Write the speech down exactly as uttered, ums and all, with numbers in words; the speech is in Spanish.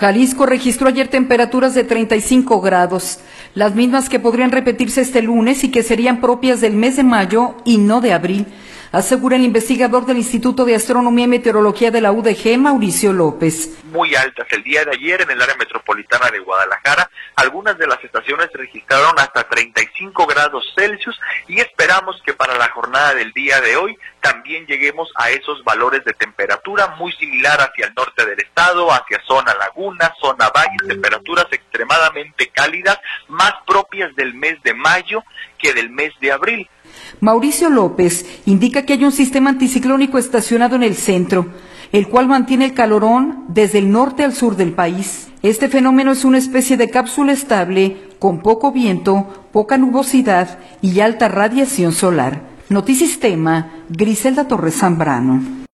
Jalisco registró ayer temperaturas de treinta y cinco grados, las mismas que podrían repetirse este lunes y que serían propias del mes de mayo y no de abril, asegura el investigador del Instituto de Astronomía y Meteorología de la U D G, Mauricio López. Muy altas el día de ayer en el área metropolitana de Guadalajara. Algunas de las estaciones registraron hasta treinta y cinco grados Celsius y esperamos que para la jornada del día de hoy también lleguemos a esos valores de temperatura muy similar hacia el norte del estado, hacia zona laguna, zona valle, temperaturas extremadamente cálidas, más propias del mes de mayo que del mes de abril. Mauricio López indica que hay un sistema anticiclónico estacionado en el centro, el cual mantiene el calorón desde el norte al sur del país. Este fenómeno es una especie de cápsula estable, con poco viento, poca nubosidad y alta radiación solar. Notisistema, Griselda Torres Zambrano.